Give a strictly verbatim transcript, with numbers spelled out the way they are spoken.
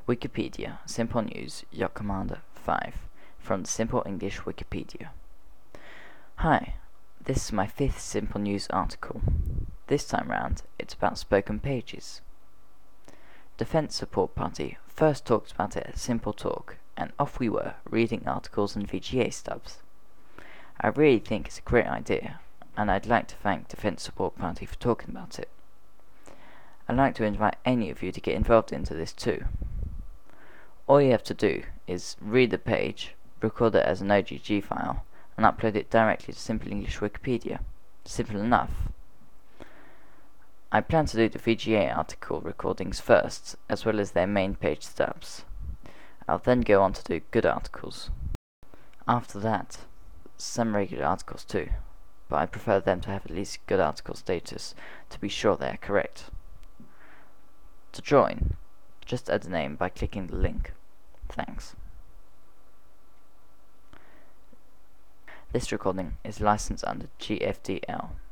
Wikipedia Simple News Yacht Commander five from the Simple English Wikipedia. Hi, this is my fifth Simple News article. This time round, it's about spoken pages. Defence Support Party first talked about it at Simple Talk, and off we were, reading articles and V G A stubs. I really think it's a great idea, and I'd like to thank Defence Support Party for talking about it. I'd like to invite any of you to get involved into this too. All you have to do is read the page, record it as an O G G file, and upload it directly to Simple English Wikipedia. Simple enough. I plan to do the V G A article recordings first, as well as their main page stubs. I'll then go on to do good articles. After that, some regular articles too, but I prefer them to have at least good article status to be sure they are correct. To join, just add a name by clicking the link. Thanks. This recording is licensed under G F D L.